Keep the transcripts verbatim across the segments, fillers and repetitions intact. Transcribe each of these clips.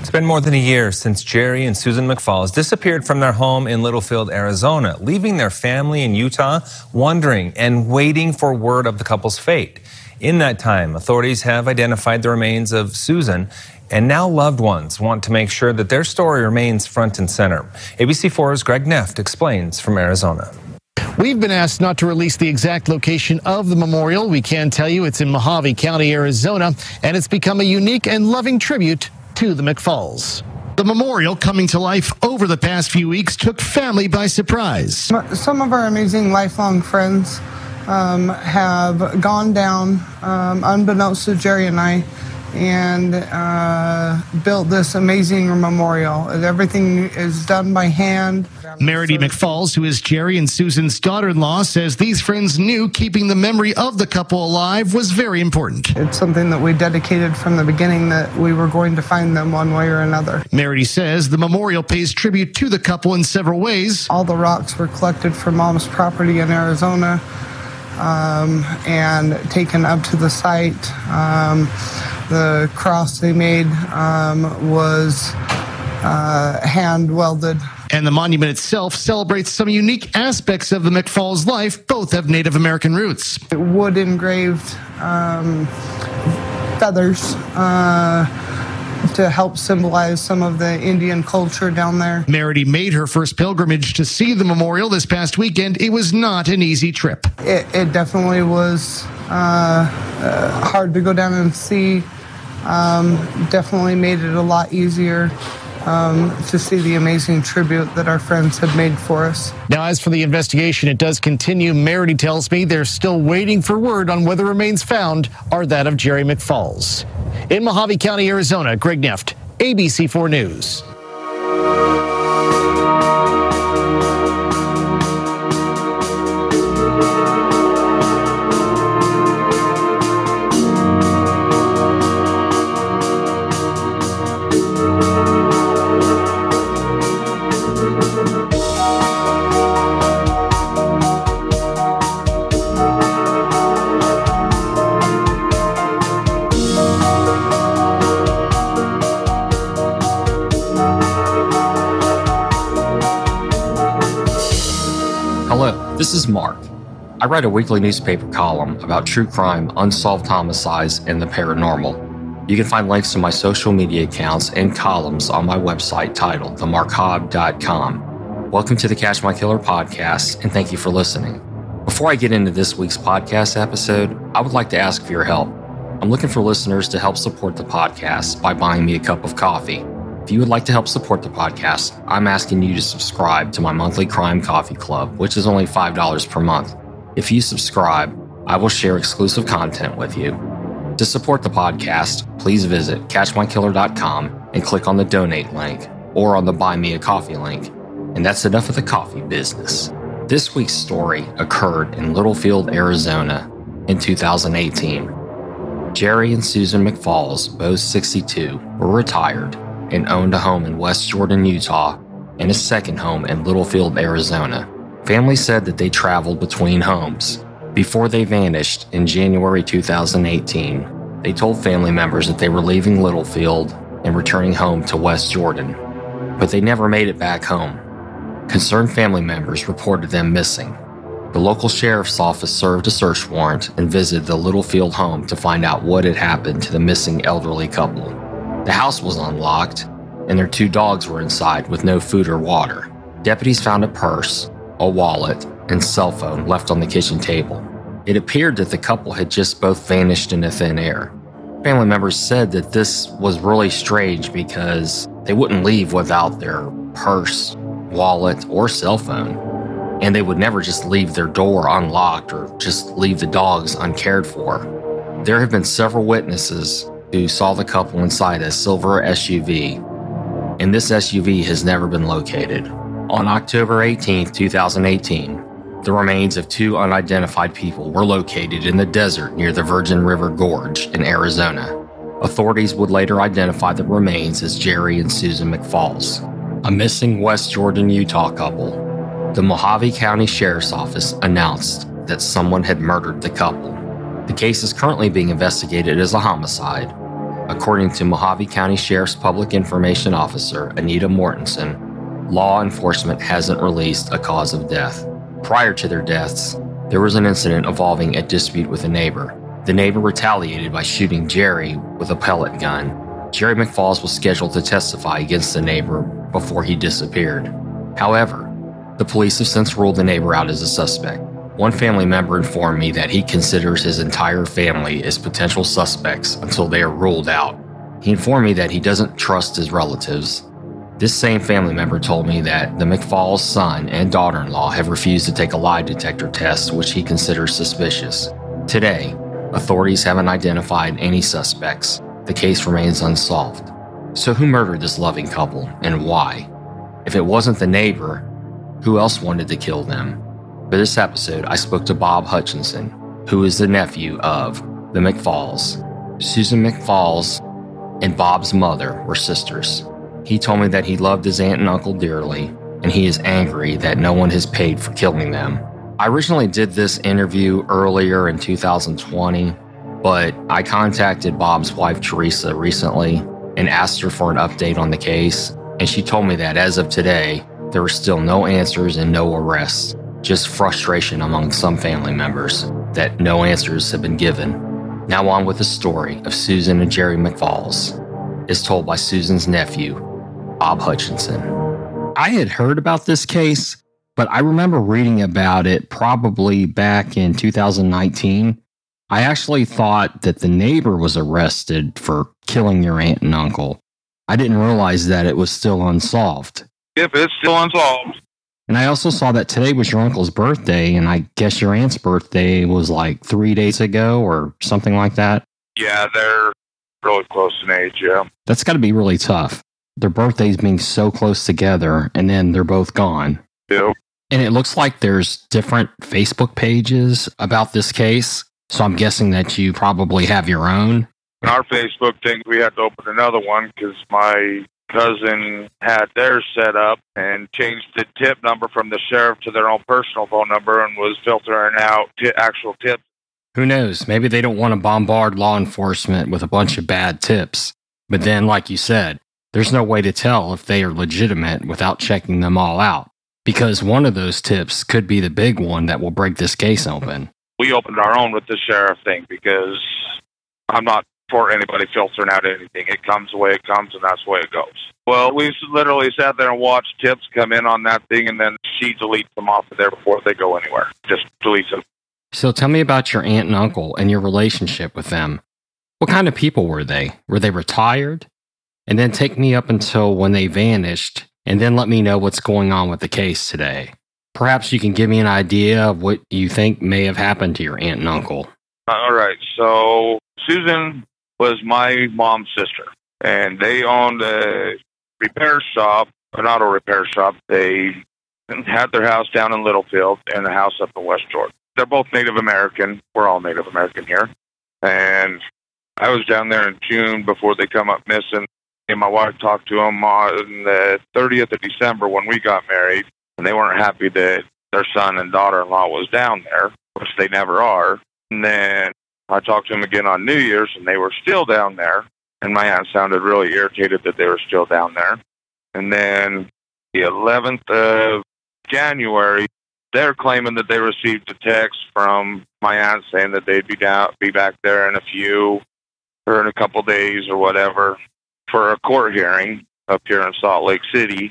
It's been more than a year since Jerry and Susan McFalls disappeared from their home in Littlefield, Arizona, leaving their family in Utah wondering and waiting for word of the couple's fate. In that time, authorities have identified the remains of Susan, and now loved ones want to make sure that their story remains front and center. A B C four's Greg Neft explains from Arizona. We've been asked not to release the exact location of the memorial. We can tell you it's in Mojave County, Arizona, and it's become a unique and loving tribute to the McFalls. The memorial, coming to life over the past few weeks, took family by surprise. Some of our amazing lifelong friends um, have gone down, um, unbeknownst to Jerry and I, and uh, built this amazing memorial. Everything is done by hand. Meredy McFalls, who is Jerry and Susan's daughter-in-law, says these friends knew keeping the memory of the couple alive was very important. It's something that we dedicated from the beginning, that we were going to find them one way or another. Meredy says the memorial pays tribute to the couple in several ways. All the rocks were collected from Mom's property in Arizona um, and taken up to the site. Um, the cross they made um, was uh, hand welded. And the monument itself celebrates some unique aspects of the McFalls' life. Both have Native American roots. Wood engraved um, feathers uh, to help symbolize some of the Indian culture down there. Meredy made her first pilgrimage to see the memorial this past weekend. It was not an easy trip. It, it definitely was uh, uh, hard to go down and see. Um, definitely made it a lot easier Um, to see the amazing tribute that our friends have made for us. Now, as for the investigation, it does continue. Meredy tells me they're still waiting for word on whether remains found are that of Jerry McFalls. In Mojave County, Arizona, Greg Neft, A B C four News. Hello, this is Mark. I write a weekly newspaper column about true crime, unsolved homicides, and the paranormal. You can find links to my social media accounts and columns on my website titled the mark hobb dot com. Welcome to the Catch My Killer podcast, and thank you for listening. Before I get into this week's podcast episode, I would like to ask for your help. I'm looking for listeners to help support the podcast by buying me a cup of coffee. If you would like to help support the podcast, I'm asking you to subscribe to my monthly crime coffee club, which is only five dollars per month. If you subscribe, I will share exclusive content with you. To support the podcast, please visit catch my killer dot com and click on the donate link or on the buy me a coffee link. And that's enough of the coffee business. This week's story occurred in Littlefield, Arizona in two thousand eighteen. Jerry and Susan McFalls, both sixty-two, were retired and owned a home in West Jordan, Utah, and a second home in Littlefield, Arizona. Family said that they traveled between homes. Before they vanished in January two thousand eighteen, they told family members that they were leaving Littlefield and returning home to West Jordan, but they never made it back home. Concerned family members reported them missing. The local sheriff's office served a search warrant and visited the Littlefield home to find out what had happened to the missing elderly couple. The house was unlocked, and their two dogs were inside with no food or water. Deputies found a purse, a wallet, and cell phone left on the kitchen table. It appeared that the couple had just both vanished into thin air. Family members said that this was really strange because they wouldn't leave without their purse, wallet, or cell phone, and they would never just leave their door unlocked or just leave the dogs uncared for. There have been several witnesses who saw the couple inside a silver S U V, and this S U V has never been located. On October eighteenth, two thousand eighteen, the remains of two unidentified people were located in the desert near the Virgin River Gorge in Arizona. Authorities would later identify the remains as Jerry and Susan McFalls, a missing West Jordan, Utah couple. The Mojave County Sheriff's Office announced that someone had murdered the couple. The case is currently being investigated as a homicide. According to Mojave County Sheriff's Public Information Officer, Anita Mortensen, law enforcement hasn't released a cause of death. Prior to their deaths, there was an incident involving a dispute with a neighbor. The neighbor retaliated by shooting Jerry with a pellet gun. Jerry McFalls was scheduled to testify against the neighbor before he disappeared. However, the police have since ruled the neighbor out as a suspect. One family member informed me that he considers his entire family as potential suspects until they are ruled out. He informed me that he doesn't trust his relatives. This same family member told me that the McFalls' son and daughter-in-law have refused to take a lie detector test, which he considers suspicious. Today, authorities haven't identified any suspects. The case remains unsolved. So who murdered this loving couple and why? If it wasn't the neighbor, who else wanted to kill them? For this episode, I spoke to Bob Hutchinson, who is the nephew of the McFalls. Susan McFalls and Bob's mother were sisters. He told me that he loved his aunt and uncle dearly, and he is angry that no one has paid for killing them. I originally did this interview earlier in two thousand twenty, but I contacted Bob's wife Teresa recently and asked her for an update on the case, and she told me that as of today, there were still no answers and no arrests. Just frustration among some family members that no answers have been given. Now on with the story of Susan and Jerry McFalls, is told by Susan's nephew, Bob Hutchinson. I had heard about this case, but I remember reading about it probably back in two thousand nineteen. I actually thought that the neighbor was arrested for killing your aunt and uncle. I didn't realize that it was still unsolved. Yep, it's still unsolved. And I also saw that today was your uncle's birthday, and I guess your aunt's birthday was like three days ago or something like that. Yeah, they're really close in age, yeah. That's got to be really tough. Their birthdays being so close together, and then they're both gone. Yep. And it looks like there's different Facebook pages about this case, so I'm guessing that you probably have your own. In our Facebook thing, we had to open another one because my cousin had theirs set up and changed the tip number from the sheriff to their own personal phone number and was filtering out t- actual tips. Who knows? Maybe they don't want to bombard law enforcement with a bunch of bad tips. But then, like you said, there's no way to tell if they are legitimate without checking them all out, because one of those tips could be the big one that will break this case open. We opened our own with the sheriff thing because I'm not for anybody filtering out anything. It comes the way it comes, and that's the way it goes. Well, we literally sat there and watched tips come in on that thing, and then she deletes them off of there before they go anywhere. Just deletes them. So tell me about your aunt and uncle and your relationship with them. What kind of people were they? Were they retired? And then take me up until when they vanished, and then let me know what's going on with the case today. Perhaps you can give me an idea of what you think may have happened to your aunt and uncle. All right, so Susan was my mom's sister, and they owned a repair shop, an auto repair shop. They had their house down in Littlefield and a house up in West Jordan. They're both Native American. We're all Native American here. And I was down there in June before they come up missing, and my wife talked to them on the thirtieth of December when we got married, and they weren't happy that their son and daughter-in-law was down there, which they never are. And then I talked to them again on New Year's, and they were still down there. And my aunt sounded really irritated that they were still down there. And then the eleventh of January, they're claiming that they received a text from my aunt saying that they'd be down, be back there in a few or in a couple days or whatever for a court hearing up here in Salt Lake City.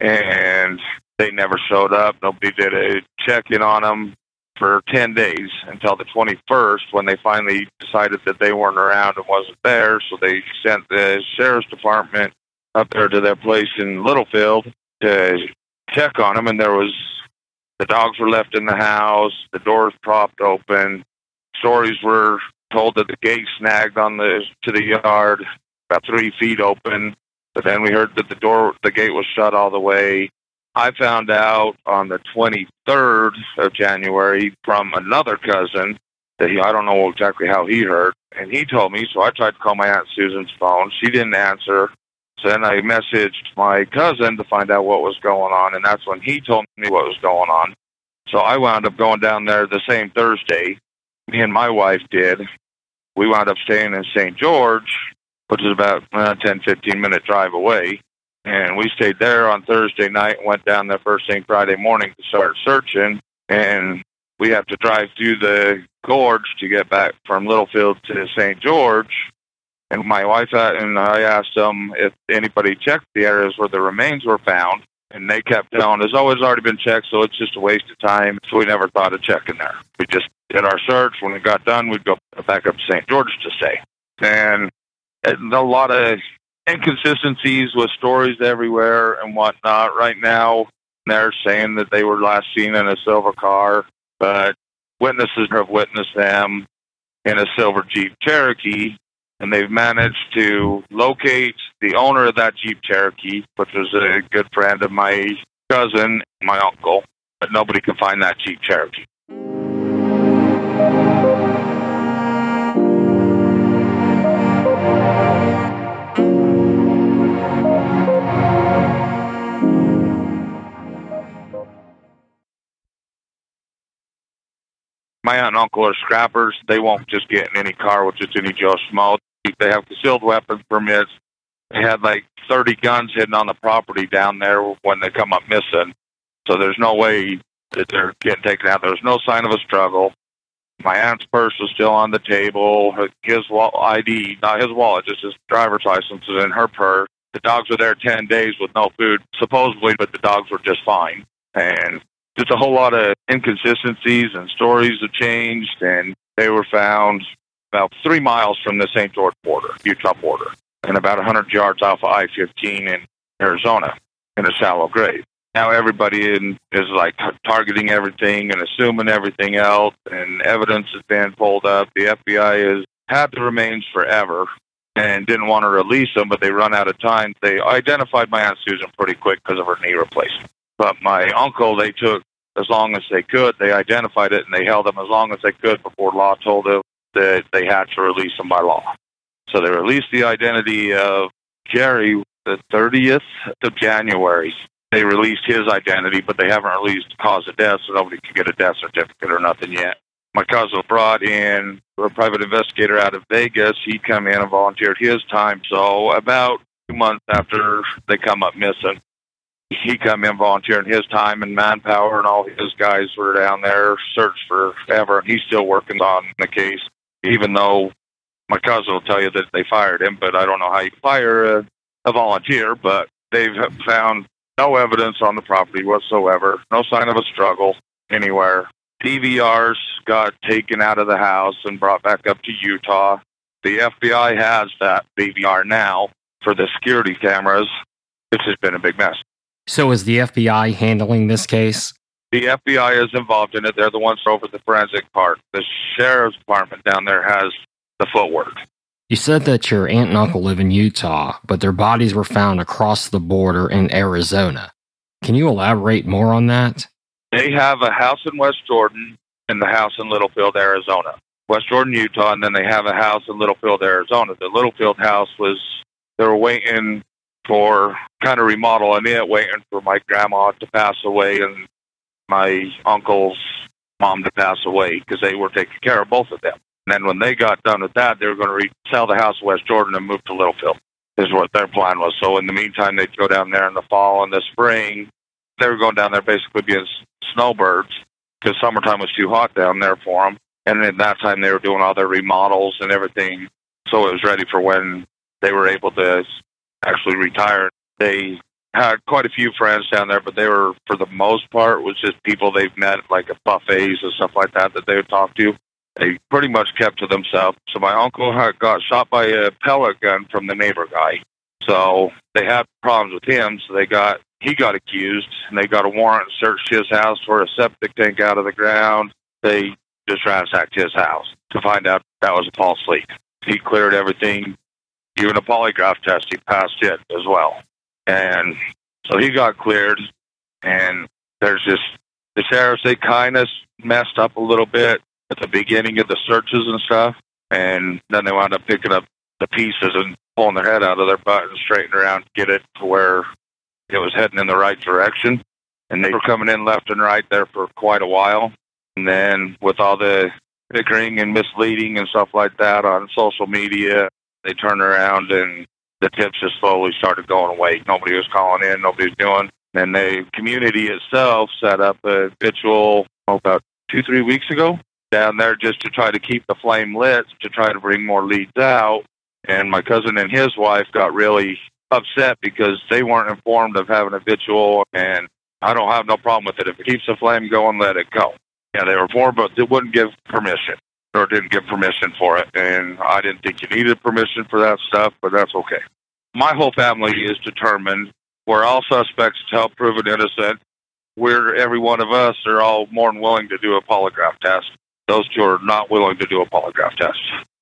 And they never showed up. Nobody did a check-in on them for ten days until the twenty-first when they finally decided that they weren't around and wasn't there. So they sent the sheriff's department up there to their place in Littlefield to check on them. And there was, the dogs were left in the house, the doors propped open. Stories were told that the gate snagged on the, to the yard, about three feet open. But then we heard that the door, the gate was shut all the way. I found out on the twenty-third of January from another cousin that he, I don't know exactly how he heard, and he told me, so I tried to call my Aunt Susan's phone. She didn't answer. So then I messaged my cousin to find out what was going on, and that's when he told me what was going on. So I wound up going down there the same Thursday. Me and my wife did. We wound up staying in Saint George which is about a ten, fifteen minute drive away. And we stayed there on Thursday night and went down there first thing Friday morning to start searching. And we have to drive through the gorge to get back from Littlefield to Saint George. And my wife and I asked them if anybody checked the areas where the remains were found. And they kept telling us, oh, it's already been checked, so it's just a waste of time. So we never thought of checking there. We just did our search. When we got done, we'd go back up to Saint George to stay. And a lot of inconsistencies with stories everywhere and whatnot. Right now, they're saying that they were last seen in a silver car, but witnesses have witnessed them in a silver Jeep Cherokee, and they've managed to locate the owner of that Jeep Cherokee, which was a good friend of my cousin, my uncle, but nobody can find that Jeep Cherokee. My aunt and uncle are scrappers. They won't just get in any car with just any Joe Schmo. They have concealed weapons permits. They had like thirty guns hidden on the property down there when they come up missing. So there's no way that they're getting taken out. There was no sign of a struggle. My aunt's purse was still on the table. His I D, not his wallet, just his driver's license was in her purse. The dogs were there ten days with no food, supposedly, but the dogs were just fine. And just a whole lot of inconsistencies and stories have changed, and they were found about three miles from the Saint George border, Utah border, and about one hundred yards off of I fifteen in Arizona in a shallow grave. Now everybody in, is like targeting everything and assuming everything else, and evidence has been pulled up. The F B I has had the remains forever and didn't want to release them, but they run out of time. They identified my Aunt Susan pretty quick because of her knee replacement. But my uncle, they took as long as they could. They identified it, and they held them as long as they could before law told them that they had to release them by law. So they released the identity of Jerry the thirtieth of January. They released his identity, but they haven't released the cause of death, so nobody can get a death certificate or nothing yet. My cousin brought in a private investigator out of Vegas. He come in and volunteered his time. So about two months after they come up missing, he come in volunteering his time and manpower, and all his guys were down there, searched forever, and he's still working on the case, even though my cousin will tell you that they fired him, but I don't know how you fire a, a volunteer, but they've found no evidence on the property whatsoever, no sign of a struggle anywhere. D V Rs got taken out of the house and brought back up to Utah. The F B I has that D V R now for the security cameras. This has been a big mess. So is the F B I handling this case? The F B I is involved in it. They're the ones over the forensic part. The sheriff's department down there has the footwork. You said that your aunt and uncle live in Utah, but their bodies were found across the border in Arizona. Can you elaborate more on that? They have a house in West Jordan and the house in Littlefield, Arizona. West Jordan, Utah, and then they have a house in Littlefield, Arizona. The Littlefield house was, they were waiting for kind of remodeling it, waiting for my grandma to pass away and my uncle's mom to pass away because they were taking care of both of them. And then when they got done with that, they were going to re- sell the house in West Jordan and move to Littlefield, is what their plan was. So in the meantime, they'd go down there in the fall and the spring. They were going down there basically being snowbirds because summertime was too hot down there for them. And at that time, they were doing all their remodels and everything. So it was ready for when they were able to actually retire. They had quite a few friends down there, but they were, for the most part, was just people they've met, like at buffets and stuff like that, that they would talk to. They pretty much kept to themselves. So my uncle had got shot by a pellet gun from the neighbor guy. So they had problems with him, so they got he got accused, and they got a warrant, searched his house for a septic tank out of the ground. They just ransacked his house to find out that was a false leak. He cleared everything. Even a polygraph test, he passed it as well. And so he got cleared, and there's just, the sheriffs, they kind of messed up a little bit at the beginning of the searches and stuff, and then they wound up picking up the pieces and pulling their head out of their butt and straightening around to get it to where it was heading in the right direction. And they were coming in left and right there for quite a while. And then with all the bickering and misleading and stuff like that on social media, They turned around and the tips just slowly started going away. Nobody was calling in, nobody was doing. And the community itself set up a ritual oh, about two, three weeks ago down there just to try to keep the flame lit, to try to bring more leads out. And my cousin and his wife got really upset because they weren't informed of having a ritual, and I don't have no problem with it. If it keeps the flame going, let it go. Yeah, they were informed, but they wouldn't give permission, or didn't give permission for it. And I didn't think you needed permission for that stuff, but that's okay. My whole family is determined. We're all suspects to help prove it innocent. We're, every one of us are all more than willing to do a polygraph test. Those two are not willing to do a polygraph test.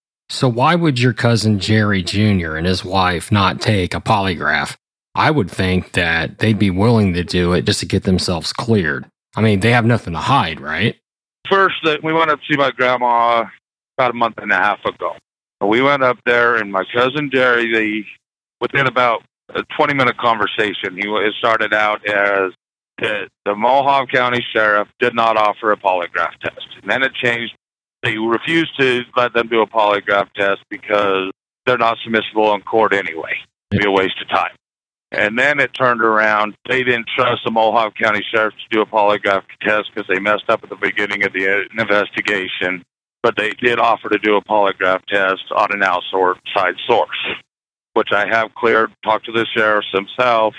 So why would your cousin Jerry Junior and his wife not take a polygraph? I would think that they'd be willing to do it just to get themselves cleared. I mean, they have nothing to hide, right? First, we went up to see my grandma about a month and a half ago. We went up there, and my cousin Jerry, they, within about a twenty-minute conversation, he it started out as that the Mohawk County Sheriff did not offer a polygraph test. And then it changed. They refused to let them do a polygraph test because they're not submissible in court anyway. It'd be a waste of time. And then it turned around. They didn't trust the Mohawk County Sheriff to do a polygraph test because they messed up at the beginning of the investigation. But they did offer to do a polygraph test on an outside source, which I have cleared, talked to the sheriff himself,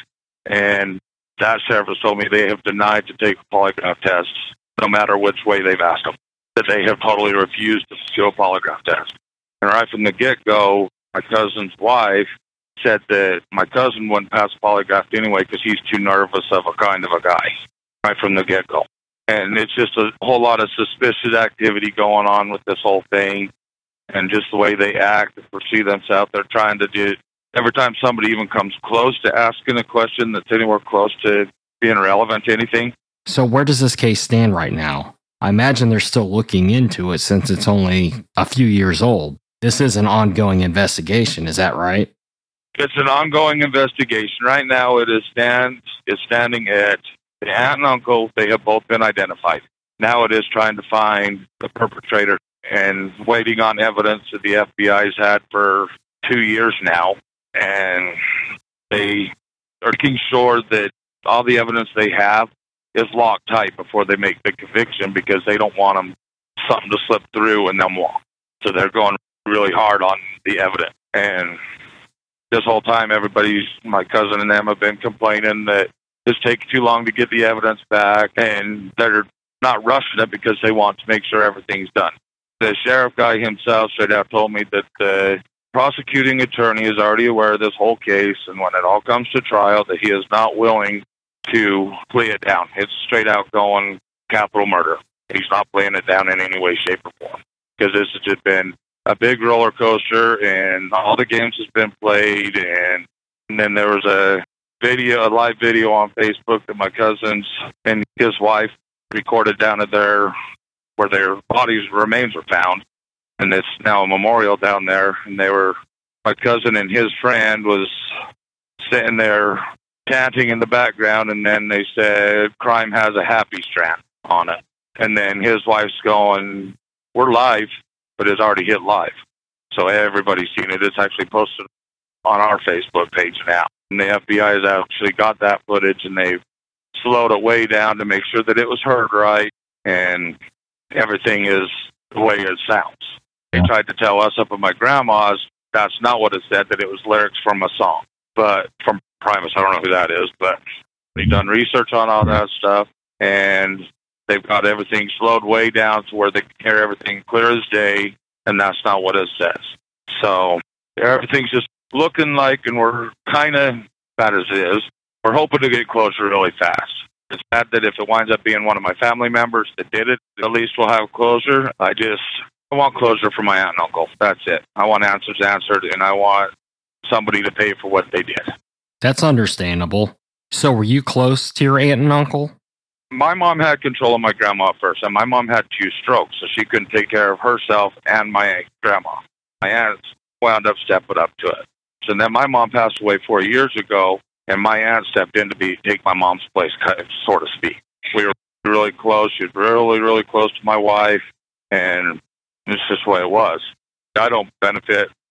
and that sheriff has told me they have denied to take a polygraph test no matter which way they've asked them, that they have totally refused to do a polygraph test. And right from the get-go, my cousin's wife said that my cousin wouldn't pass a polygraph anyway because he's too nervous of a kind of a guy, right from the get-go. And it's just a whole lot of suspicious activity going on with this whole thing, and just the way they act and perceive themselves. They're trying to do, every time somebody even comes close to asking a question that's anywhere close to being relevant to anything. So where does this case stand right now? I imagine they're still looking into it since it's only a few years old. This is an ongoing investigation, is that right? It's an ongoing investigation. Right now it is stand, it's standing at the aunt and uncle. They have both been identified. Now it is trying to find the perpetrator and waiting on evidence that the F B I's had for two years now. And they are making sure that all the evidence they have is locked tight before they make the conviction, because they don't want them something to slip through and then walk. So they're going really hard on the evidence. And this whole time, everybody's, my cousin and them have been complaining that it's taking too long to get the evidence back, and they're not rushing it because they want to make sure everything's done. The sheriff guy himself straight out told me that the prosecuting attorney is already aware of this whole case, and when it all comes to trial, that he is not willing to play it down. It's straight out going capital murder. He's not playing it down in any way, shape, or form, because this has just been a big roller coaster, and all the games has been played. And, and then there was a video, a live video on Facebook that my cousins and his wife recorded down at their, where their bodies remains were found, and it's now a memorial down there. And they were, my cousin and his friend was sitting there chanting in the background, and then they said, "Crime has a happy strand" on it. And then his wife's going, "We're live," but it's already hit live. So everybody's seen it. It's actually posted on our Facebook page now. And the F B I has actually got that footage, and they've slowed it way down to make sure that it was heard right, and everything is the way it sounds. They tried to tell us up at my grandma's, that's not what it said, that it was lyrics from a song. But from Primus, I don't know who that is, but they've done research on all that stuff, and they've got everything slowed way down to where they can hear everything clear as day, and that's not what it says. So everything's just looking like, and we're kind of, bad as it is, we're hoping to get closure really fast. It's bad that if it winds up being one of my family members that did it, at least we'll have closure. I just, I want closure for my aunt and uncle. That's it. I want answers answered, and I want somebody to pay for what they did. That's understandable. So were you close to your aunt and uncle? My mom had control of my grandma at first, and my mom had two strokes, so she couldn't take care of herself and my grandma. My aunt wound up stepping up to it. So then my mom passed away four years ago, and my aunt stepped in to be take my mom's place, so to speak. We were really close. She was really, really close to my wife, and it's just the way it was. I don't benefit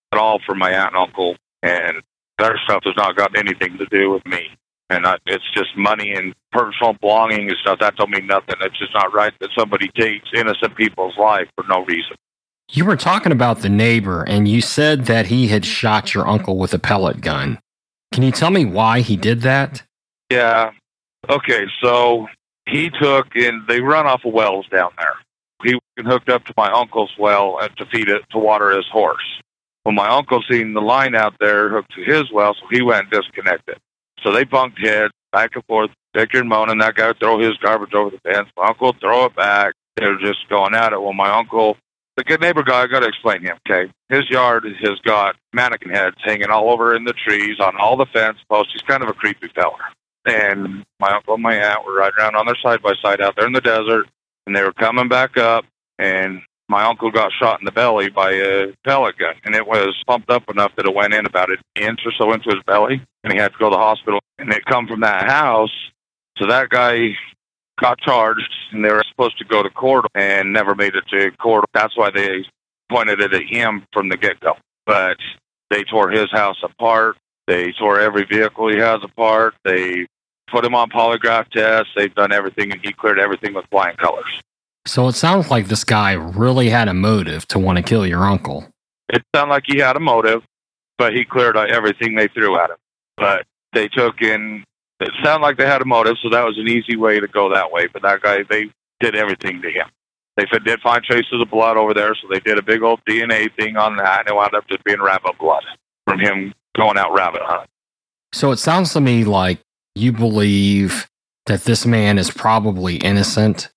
at all for my aunt and uncle, and their stuff has not got anything to do with me. And I, it's just money and personal belonging and stuff. That don't mean nothing. It's just not right that somebody takes innocent people's life for no reason. You were talking about the neighbor, and you said that he had shot your uncle with a pellet gun. Can you tell me why he did that? Yeah. Okay, so he took, and they run off of wells down there. He hooked up to my uncle's well and to feed it, to water his horse. Well, my uncle seen the line out there hooked to his well, so he went and disconnected. So they bunked heads back and forth, bickering and moaning. That guy would throw his garbage over the fence. My uncle would throw it back. They were just going at it. Well, my uncle, the good neighbor guy, I got to explain him, okay? His yard has got mannequin heads hanging all over in the trees, on all the fence posts. He's kind of a creepy fella. And my uncle and my aunt were riding around on their side-by-side out there in the desert, and they were coming back up, and my uncle got shot in the belly by a pellet gun, and it was pumped up enough that it went in about an inch or so into his belly, and he had to go to the hospital. And it come from that house, so that guy got charged, and they were supposed to go to court and never made it to court. That's why they pointed it at him from the get-go. But they tore his house apart. They tore every vehicle he has apart. They put him on polygraph tests. They've done everything, and he cleared everything with flying colors. So it sounds like this guy really had a motive to want to kill your uncle. It sounded like he had a motive, but he cleared everything they threw at him. But they took in, it sounded like they had a motive, so that was an easy way to go that way. But that guy, they did everything to him. They did find traces of blood over there, so they did a big old D N A thing on that, and it wound up just being rabbit blood from him going out rabbit hunting. So it sounds to me like you believe that this man is probably innocent,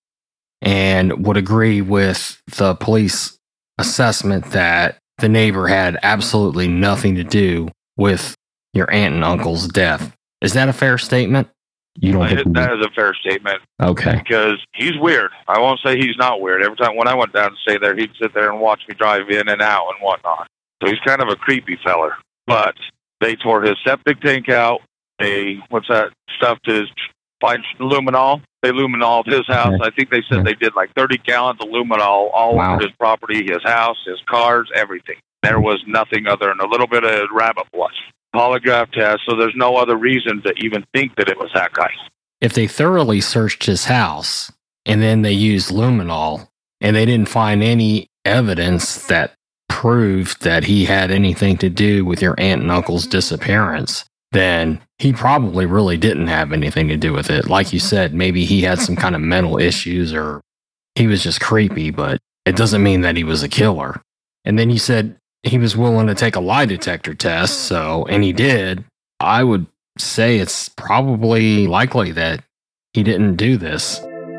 and would agree with the police assessment that the neighbor had absolutely nothing to do with your aunt and uncle's death. Is that a fair statement? You don't think that is a fair statement. Okay. Because he's weird. I won't say he's not weird. Every time when I went down to stay there, he'd sit there and watch me drive in and out and whatnot. So he's kind of a creepy feller. But they tore his septic tank out. They, what's that stuff to find luminol? They luminoled his house. I think they said they did like thirty gallons of luminol all Wow. over his property, his house, his cars, everything. There was nothing other than a little bit of rabbit blood. Polygraph test, so there's no other reason to even think that it was that guy. If they thoroughly searched his house and then they used luminol and they didn't find any evidence that proved that he had anything to do with your aunt and uncle's disappearance, then he probably really didn't have anything to do with it. Like you said, maybe he had some kind of mental issues or he was just creepy, but it doesn't mean that he was a killer. And then you said he was willing to take a lie detector test, so, and he did. I would say it's probably likely that he didn't do this.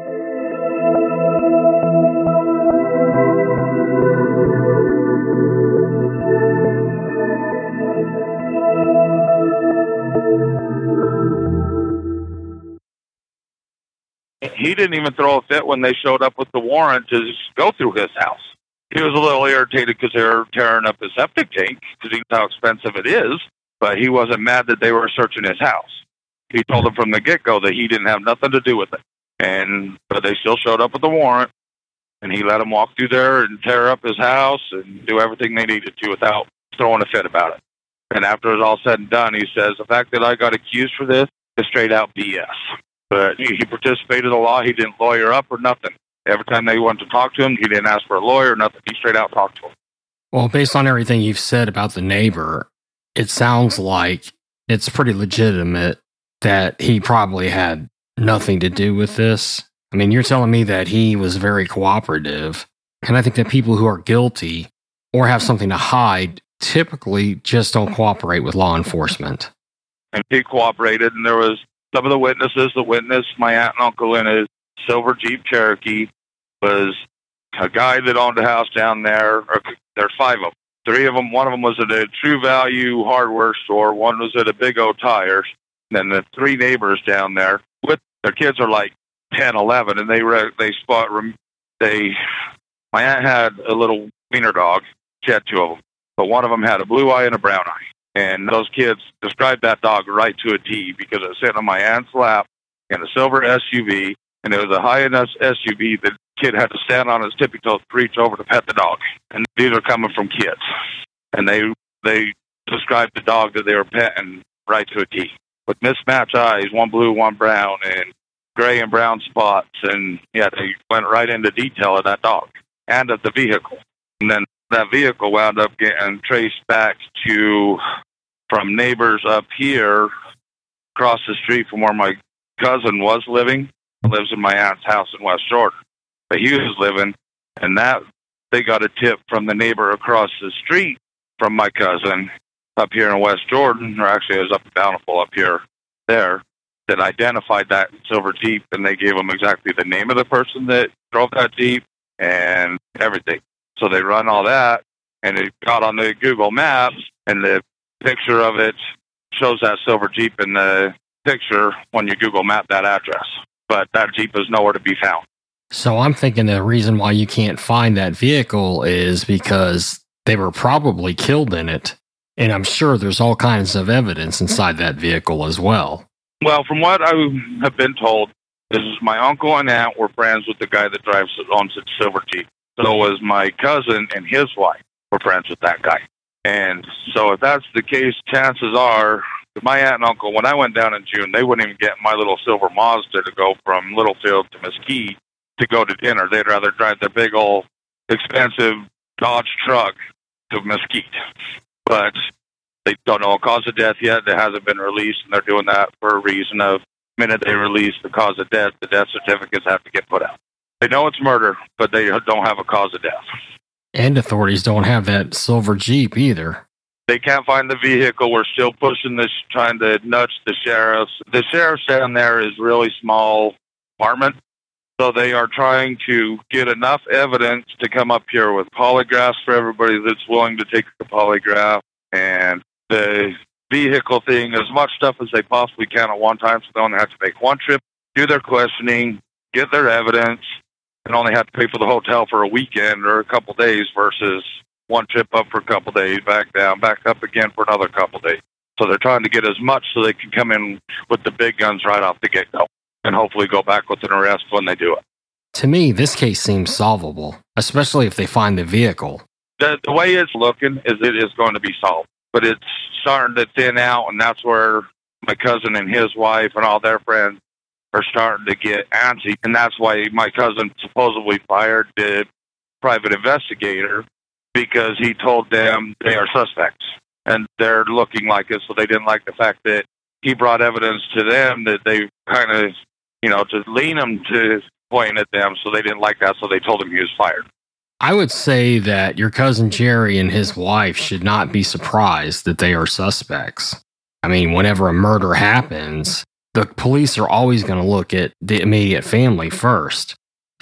He didn't even throw a fit when they showed up with the warrant to just go through his house. He was a little irritated because they were tearing up his septic tank because he knows how expensive it is, but he wasn't mad that they were searching his house. He told them from the get-go that he didn't have nothing to do with it. And but they still showed up with the warrant, and he let them walk through there and tear up his house and do everything they needed to without throwing a fit about it. And after it was all said and done, he says, the fact that I got accused for this is straight-out B S. But he, he participated in the law. He didn't lawyer up or nothing. Every time they wanted to talk to him, he didn't ask for a lawyer or nothing. He straight out talked to him. Well, based on everything you've said about the neighbor, it sounds like it's pretty legitimate that he probably had nothing to do with this. I mean, you're telling me that he was very cooperative. And I think that people who are guilty or have something to hide typically just don't cooperate with law enforcement. And he cooperated, and there was some of the witnesses that witnessed my aunt and uncle in his silver Jeep Cherokee was a guy that owned a house down there. Or, there's five of them. Three of them, one of them was at a True Value hardware store. One was at a Big O Tires. And then the three neighbors down there, with their kids are like ten, eleven, and they re- they spot they. My aunt had a little wiener dog. She had two of them, but one of them had a blue eye and a brown eye. And those kids described that dog right to a T because it was sitting on my aunt's lap in a silver S U V, and it was a high enough S U V that the kid had to stand on his tippy toes to reach over to pet the dog. And these are coming from kids. And they they described the dog that they were petting right to a T. With mismatched eyes, one blue, one brown, and gray and brown spots. And yeah, they went right into detail of that dog and of the vehicle. And then that vehicle wound up getting traced back to from neighbors up here across the street from where my cousin was living. He lives in my aunt's house in West Jordan. But he was living, and that they got a tip from the neighbor across the street from my cousin up here in West Jordan, or actually it was up in Bountiful up here, there, that identified that silver Jeep, and they gave them exactly the name of the person that drove that Jeep and everything. So they run all that, and it got on the Google Maps, and the picture of it shows that silver Jeep in the picture when you Google Map that address. But that Jeep is nowhere to be found. So I'm thinking the reason why you can't find that vehicle is because they were probably killed in it. And I'm sure there's all kinds of evidence inside that vehicle as well. Well, from what I have been told, this is my uncle and aunt were friends with the guy that drives owns the silver Jeep. So was my cousin and his wife were friends with that guy. And so if that's the case, chances are my aunt and uncle, when I went down in June, they wouldn't even get my little silver Mazda to go from Littlefield to Mesquite to go to dinner. They'd rather drive their big old expensive Dodge truck to Mesquite. But they don't know a cause of death yet. It hasn't been released, and they're doing that for a reason of the minute they release the cause of death, the death certificates have to get put out. They know it's murder, but they don't have a cause of death. And authorities don't have that silver Jeep either. They can't find the vehicle. We're still pushing this, trying to nudge the sheriffs. The sheriff's down there is really small apartment, so they are trying to get enough evidence to come up here with polygraphs for everybody that's willing to take the polygraph, and the vehicle thing, as much stuff as they possibly can at one time, so they only have to make one trip, do their questioning, get their evidence, and only have to pay for the hotel for a weekend or a couple days versus one trip up for a couple days, back down, back up again for another couple days. So they're trying to get as much so they can come in with the big guns right off the get-go and hopefully go back with an arrest when they do it. To me, this case seems solvable, especially if they find the vehicle. The, the way it's looking is it is going to be solved, but it's starting to thin out, and that's where my cousin and his wife and all their friends are starting to get antsy, and that's why my cousin supposedly fired the private investigator, because he told them they are suspects, and they're looking like it, so they didn't like the fact that he brought evidence to them that they kind of, you know, to lean them to point at them, so they didn't like that, so they told him he was fired. I would say that your cousin Jerry and his wife should not be surprised that they are suspects. I mean, whenever a murder happens, the police are always going to look at the immediate family first.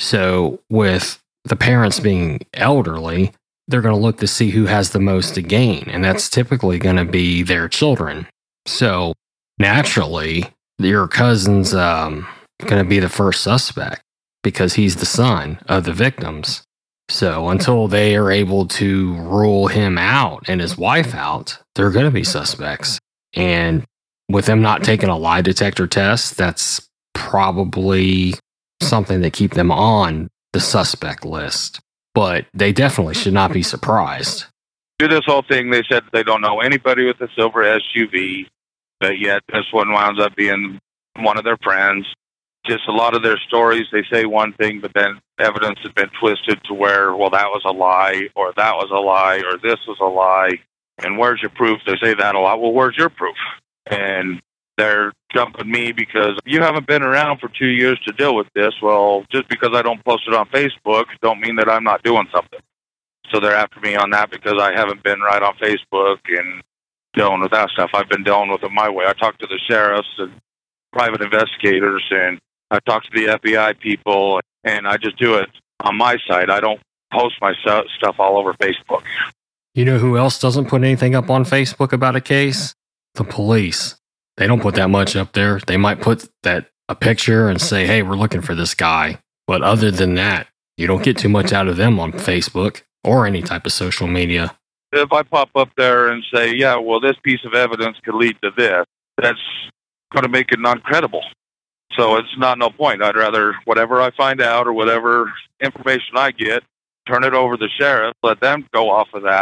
So with the parents being elderly, they're going to look to see who has the most to gain, and that's typically going to be their children. So naturally, your cousin's um, going to be the first suspect because he's the son of the victims. So until they are able to rule him out and his wife out, they're going to be suspects. And with them not taking a lie detector test, that's probably something that keep them on the suspect list. But they definitely should not be surprised. Through this whole thing, they said they don't know anybody with a silver S U V, but yet this one winds up being one of their friends. Just a lot of their stories, they say one thing, but then evidence has been twisted to where, well, that was a lie, or that was a lie, or this was a lie. And where's your proof? They say that a lot. Well, where's your proof? And they're jumping me because you haven't been around for two years to deal with this. Well, just because I don't post it on Facebook don't mean that I'm not doing something. So they're after me on that because I haven't been right on Facebook and dealing with that stuff. I've been dealing with it my way. I talked to the sheriffs and private investigators, and I talked to the F B I people, and I just do it on my site. I don't post my stuff all over Facebook. You know who else doesn't put anything up on Facebook about a case? The police. They don't put that much up there. They might put that a picture and say, hey, we're looking for this guy. But other than that, you don't get too much out of them on Facebook or any type of social media. If I pop up there and say, yeah, well, this piece of evidence could lead to this, that's going to make it non-credible. So it's not no point. I'd rather whatever I find out or whatever information I get, turn it over to the sheriff, let them go off of that,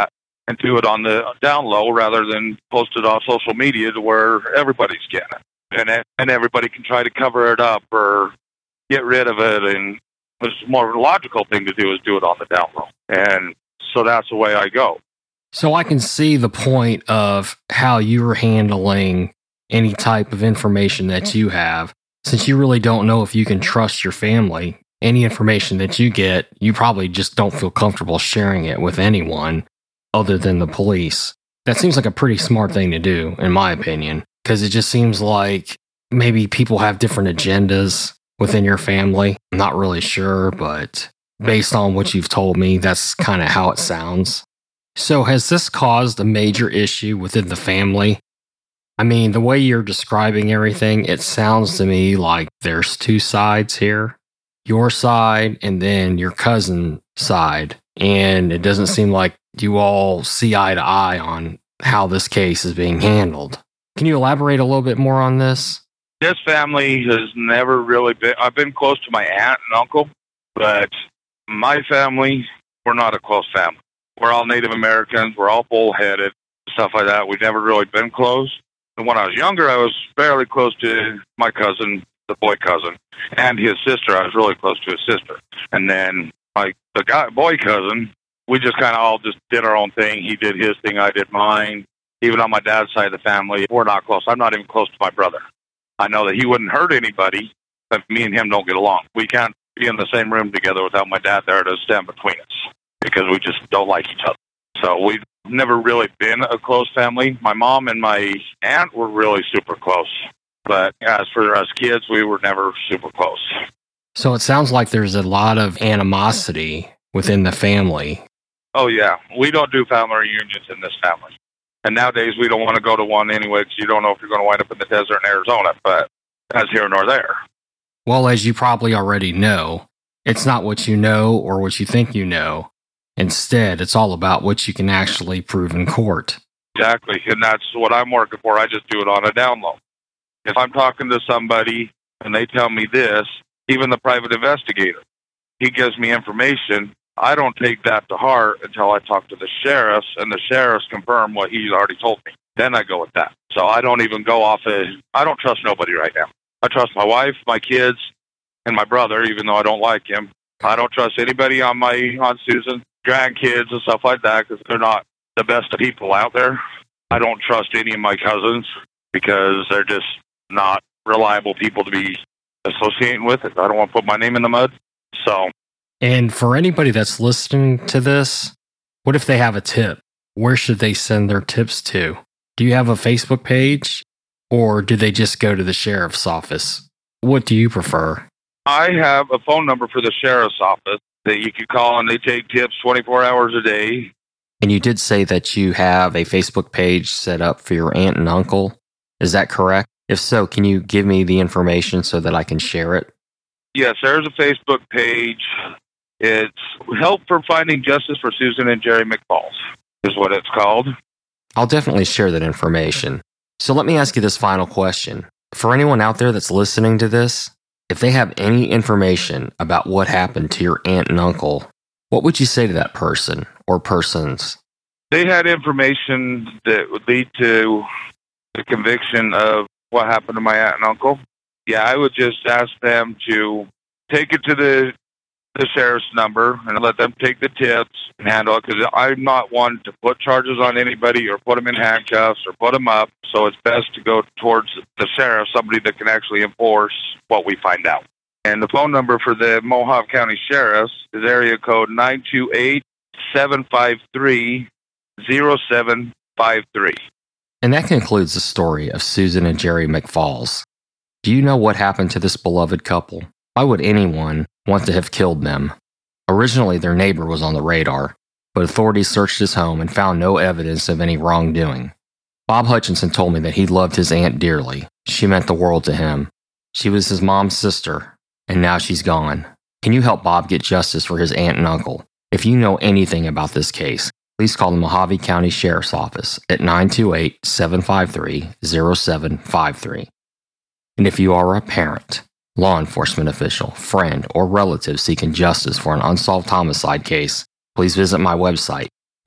and do it on the down low rather than post it on social media to where everybody's getting it. And, and everybody can try to cover it up or get rid of it. And the more logical thing to do is do it on the down low. And so that's the way I go. So I can see the point of how you're handling any type of information that you have. Since you really don't know if you can trust your family, any information that you get, you probably just don't feel comfortable sharing it with anyone other than the police. That seems like a pretty smart thing to do, in my opinion, because it just seems like maybe people have different agendas within your family. I'm not really sure, but based on what you've told me, that's kind of how it sounds. So has this caused a major issue within the family? I mean, the way you're describing everything, it sounds to me like there's two sides here. Your side and then your cousin's side. And it doesn't seem like you all see eye to eye on how this case is being handled. Can you elaborate a little bit more on this? This family has never really been, I've been close to my aunt and uncle, but my family, we're not a close family. We're all Native Americans. We're all bullheaded, stuff like that. We've never really been close. And when I was younger, I was fairly close to my cousin, the boy cousin, and his sister. I was really close to his sister. And then like the guy, boy cousin, we just kind of all just did our own thing. He did his thing. I did mine. Even on my dad's side of the family, we're not close. I'm not even close to my brother. I know that he wouldn't hurt anybody, but me and him don't get along. We can't be in the same room together without my dad there to stand between us because we just don't like each other. So we've never really been a close family. My mom and my aunt were really super close. But as for us kids, we were never super close. So it sounds like there's a lot of animosity within the family. Oh, yeah. We don't do family reunions in this family. And nowadays, we don't want to go to one anyway because you don't know if you're going to wind up in the desert in Arizona. But that's here nor there. Well, as you probably already know, it's not what you know or what you think you know. Instead, it's all about what you can actually prove in court. Exactly. And that's what I'm working for. I just do it on a down low. If I'm talking to somebody and they tell me this, even the private investigator, he gives me information. I don't take that to heart until I talk to the sheriffs, and the sheriffs confirm what he's already told me. Then I go with that. So I don't even go off of, I don't trust nobody right now. I trust my wife, my kids, and my brother, even though I don't like him. I don't trust anybody on my, on Susan, grandkids and stuff like that, because they're not the best of people out there. I don't trust any of my cousins because they're just not reliable people to be associating with. I don't want to put my name in the mud. So. And for anybody that's listening to this, what if they have a tip? Where should they send their tips to? Do you have a Facebook page or do they just go to the sheriff's office? What do you prefer? I have a phone number for the sheriff's office that you can call, and they take tips twenty-four hours a day. And you did say that you have a Facebook page set up for your aunt and uncle. Is that correct? If so, can you give me the information so that I can share it? Yes, there's a Facebook page. It's Help for Finding Justice for Susan and Jerry McFalls is what it's called. I'll definitely share that information. So let me ask you this final question. For anyone out there that's listening to this, if they have any information about what happened to your aunt and uncle, what would you say to that person or persons? They had information that would lead to the conviction of what happened to my aunt and uncle. Yeah, I would just ask them to take it to the the sheriff's number and let them take the tips and handle it, because I'm not one to put charges on anybody or put them in handcuffs or put them up. So it's best to go towards the sheriff, somebody that can actually enforce what we find out. And the phone number for the Mohawk County Sheriff's is area code nine two eight, seven five three, zero seven five three. And that concludes the story of Susan and Jerry McFalls. Do you know what happened to this beloved couple? Why would anyone want to have killed them? Originally, their neighbor was on the radar, but authorities searched his home and found no evidence of any wrongdoing. Bob Hutchinson told me that he loved his aunt dearly. She meant the world to him. She was his mom's sister, and now she's gone. Can you help Bob get justice for his aunt and uncle? If you know anything about this case, please call the Mohave County Sheriff's Office at nine two eight, seven five three, zero seven five three. And if you are a parent, law enforcement official, friend, or relative seeking justice for an unsolved homicide case, please visit my website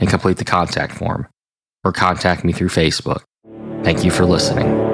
and complete the contact form, or contact me through Facebook. Thank you for listening.